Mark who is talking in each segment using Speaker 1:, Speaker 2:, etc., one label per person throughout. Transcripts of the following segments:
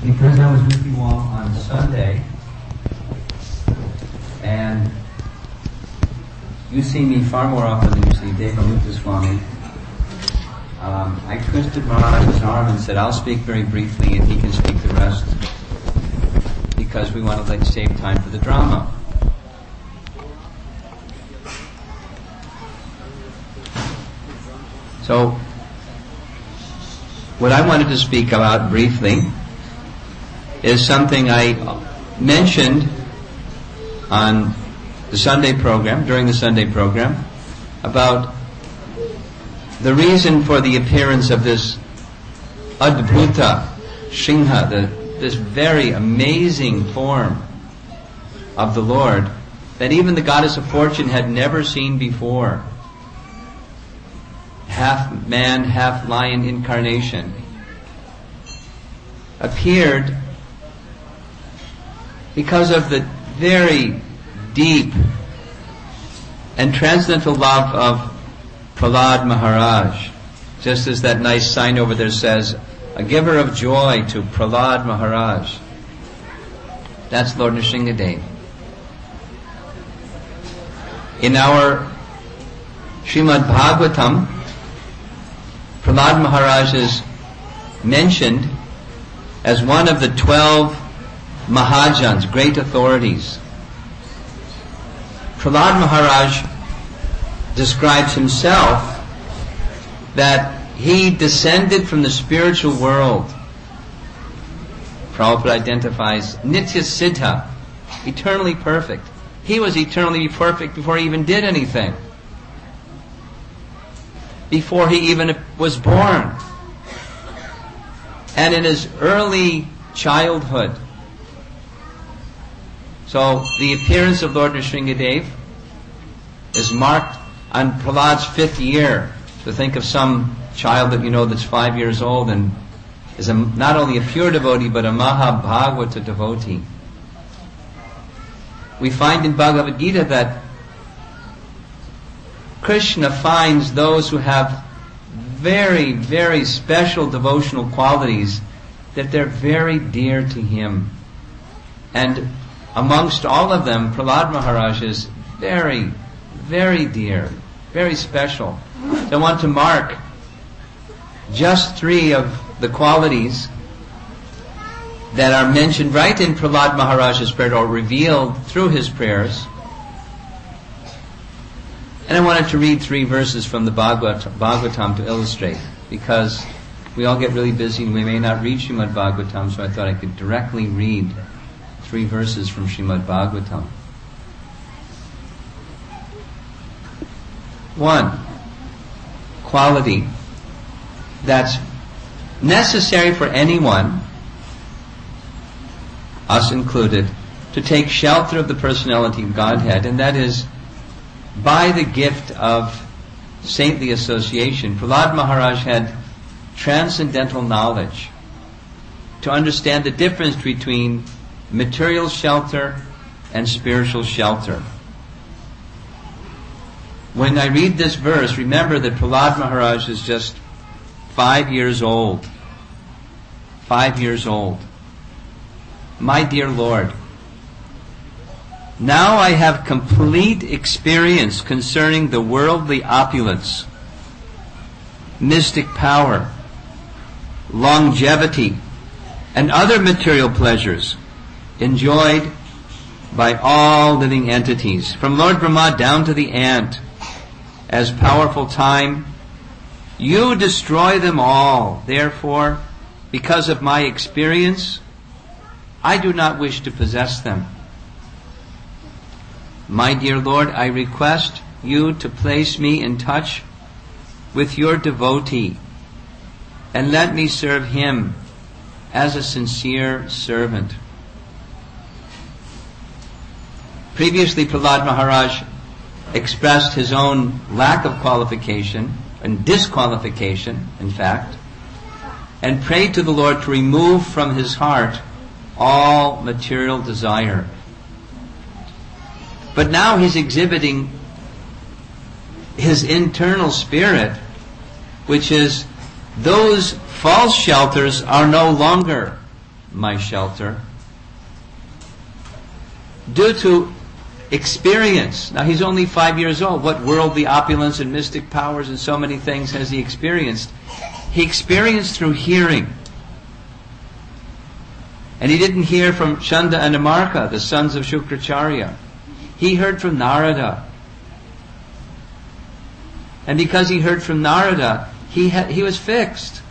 Speaker 1: Because I was with you all on Sunday, and you see me far more often than you see Deva Muthuswami, I twisted Maharaj's arm and said, I'll speak very briefly and he can speak the rest, because we want to save time for the drama. So, what I wanted to speak about briefly is something I mentioned on the Sunday program, during the Sunday program, about the reason for the appearance of this Adbhuta Shingha, this very amazing form of the Lord that even the goddess of fortune had never seen before. Half man, half lion incarnation, appeared because of the very deep and transcendental love of Prahlad Maharaj. Just as that nice sign over there says, a giver of joy to Prahlad Maharaj. That's Lord Nrsingadev. In our Srimad Bhagavatam, Prahlad Maharaj is mentioned as one of the 12 Mahajans, great authorities. Prahlad Maharaj describes himself that he descended from the spiritual world. Prabhupada identifies Nitya Siddha, eternally perfect. He was eternally perfect before he even did anything. Before he even was born. And in his early childhood. So the appearance of Lord Nrsingadev is marked on Prahlad's 5th year. So think of some child that you know that's 5 years old and is not only a pure devotee but a Mahabhagavata devotee. We find in Bhagavad Gita that Krishna finds those who have very, very special devotional qualities that they're very dear to him. And amongst all of them, Prahlad Maharaj is very, very dear, very special. So I want to mark just 3 of the qualities that are mentioned right in Prahlad Maharaj's prayer, or revealed through his prayers. And I wanted to read 3 verses from the Bhagavatam to illustrate, because we all get really busy and we may not read Srimad Bhagavatam, so I thought I could directly read 3 verses from Srimad Bhagavatam. 1 quality that's necessary for anyone, us included, to take shelter of the personality of Godhead, and that is by the gift of saintly association. Prahlad Maharaj had transcendental knowledge to understand the difference between material shelter and spiritual shelter. When I read this verse, remember that Prahlad Maharaj is just 5 years old. 5 years old. My dear Lord, now I have complete experience concerning the worldly opulence, mystic power, longevity, and other material pleasures enjoyed by all living entities, from Lord Brahma down to the ant. As powerful time, you destroy them all. Therefore, because of my experience, I do not wish to possess them. My dear Lord, I request you to place me in touch with your devotee and let me serve him as a sincere servant. Previously, Prahlad Maharaj expressed his own lack of qualification and disqualification, in fact, and prayed to the Lord to remove from his heart all material desire. But now he's exhibiting his internal spirit, which is those false shelters are no longer my shelter due to experience. Now, he's only 5 years old. What worldly opulence and mystic powers and so many things has he experienced? He experienced through hearing. And he didn't hear from Chanda and Amarka, the sons of Shukracharya. He heard from Narada. And because he heard from Narada, he was fixed.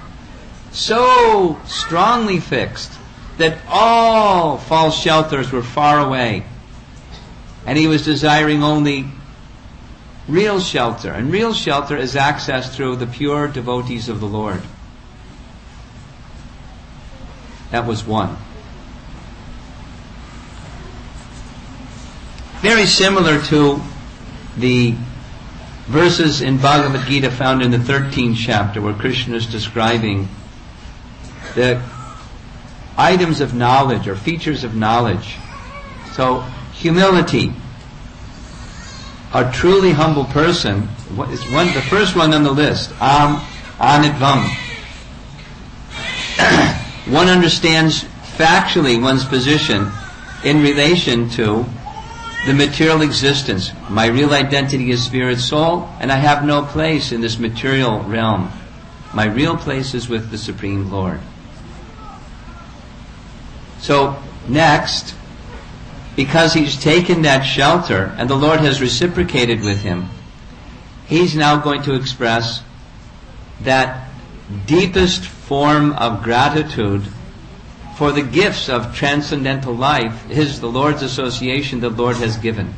Speaker 1: So strongly fixed that all false shelters were far away. And he was desiring only real shelter. And real shelter is accessed through the pure devotees of the Lord. That was one. Very similar to the verses in Bhagavad Gita found in the 13th chapter where Krishna is describing the items of knowledge or features of knowledge. So, humility. A truly humble person is the first one on the list. Anidvam. One understands factually one's position in relation to the material existence. My real identity is spirit soul, and I have no place in this material realm. My real place is with the Supreme Lord. So, next, because he's taken that shelter, and the Lord has reciprocated with him, he's now going to express that deepest form of gratitude for the gifts of transcendental life, the Lord's association the Lord has given.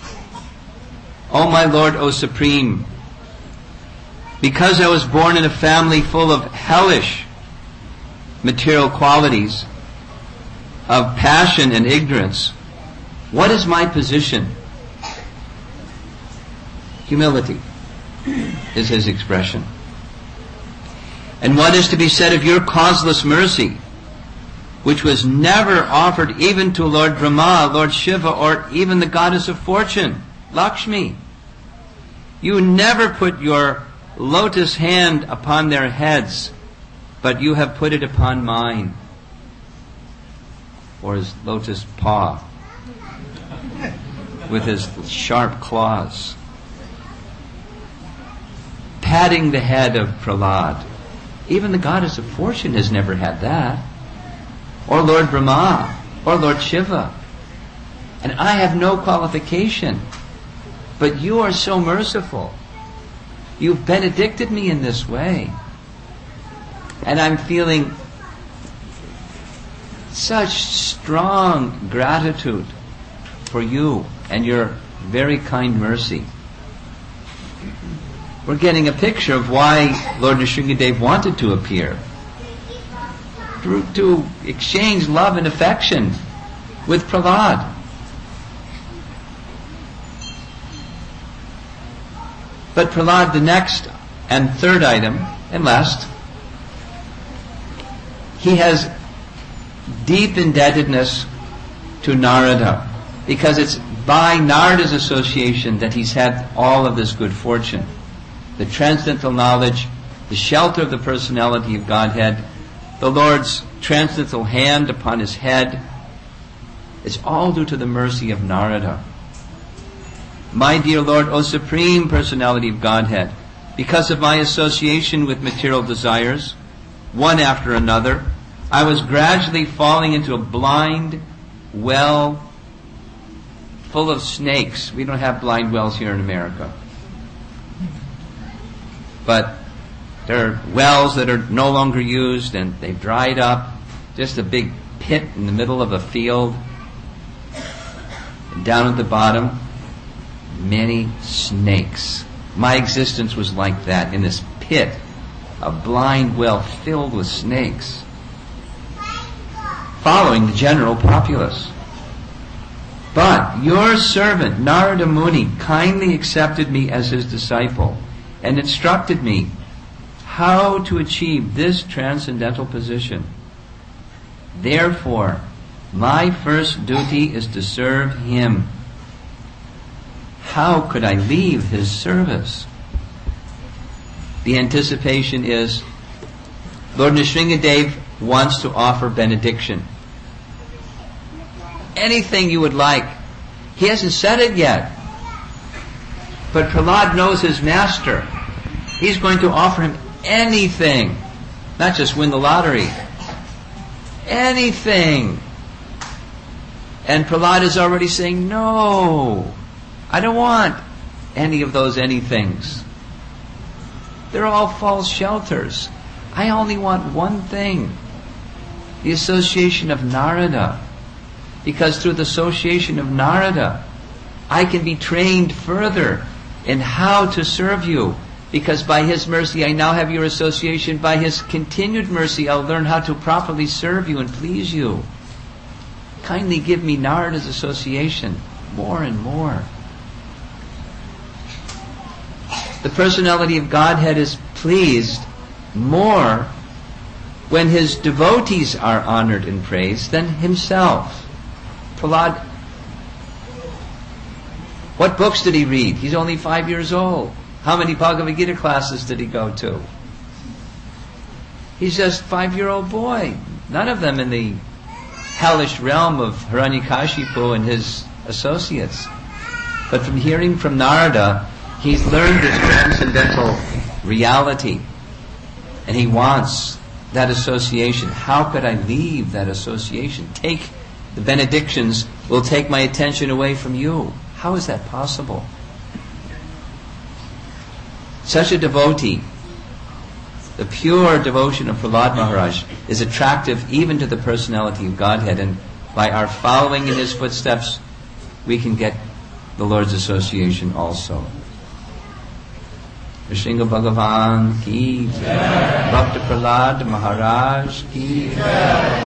Speaker 1: O my Lord, O Supreme, because I was born in a family full of hellish material qualities, of passion and ignorance, what is my position? Humility is his expression. And what is to be said of your causeless mercy, which was never offered even to Lord Brahma, Lord Shiva, or even the goddess of fortune, Lakshmi? You never put your lotus hand upon their heads, but you have put it upon mine. Or his lotus paw, with his sharp claws, patting the head of Prahlad. Even the goddess of fortune has never had that. Or Lord Brahma, or Lord Shiva. And I have no qualification. But you are so merciful. You've benedicted me in this way. And I'm feeling such strong gratitude for you and your very kind mercy. We're getting a picture of why Lord Nrsingadev wanted to appear. To exchange love and affection with Prahlad. But Prahlad, the next and third item, and last, he has deep indebtedness to Narada, because it's by Narada's association that he's had all of this good fortune. The transcendental knowledge, the shelter of the personality of Godhead, the Lord's transcendental hand upon his head, is all due to the mercy of Narada. My dear Lord, O Supreme Personality of Godhead, because of my association with material desires, one after another, I was gradually falling into a blind well full of snakes. We don't have blind wells here in America. But there are wells that are no longer used and they've dried up. Just a big pit in the middle of a field. And down at the bottom, many snakes. My existence was like that, in this pit, a blind well filled with snakes, following the general populace. But your servant, Narada Muni, kindly accepted me as his disciple and instructed me how to achieve this transcendental position. Therefore, my first duty is to serve him. How could I leave his service? The anticipation is, Lord Nrsingadev wants to offer benediction. Anything you would like. He hasn't said it yet. But Prahlad knows his master. He's going to offer him anything. Not just win the lottery. Anything. And Prahlad is already saying, no, I don't want any of those anythings. They're all false shelters. I only want one thing. The association of Narada. Because through the association of Narada, I can be trained further in how to serve you. Because by his mercy I now have your association. By his continued mercy I'll learn how to properly serve you and please you. Kindly give me Narada's association more and more. The personality of Godhead is pleased more when his devotees are honored and praised than himself. Prahlad, what books did he read? He's only 5 years old. How many Bhagavad Gita classes did he go to? He's just a 5-year-old boy. None of them in the hellish realm of Hiranyakashipu and his associates. But from hearing from Narada, he's learned this transcendental reality. And he wants that association. How could I leave that association? Take the benedictions will take my attention away from you. How is that possible? Such a devotee, the pure devotion of Prahlad Maharaj is attractive even to the personality of Godhead, and by our following in his footsteps, we can get the Lord's association also. Nrsimha Bhagavan ki jai. Bhakta Prahlad Maharaj ki jai.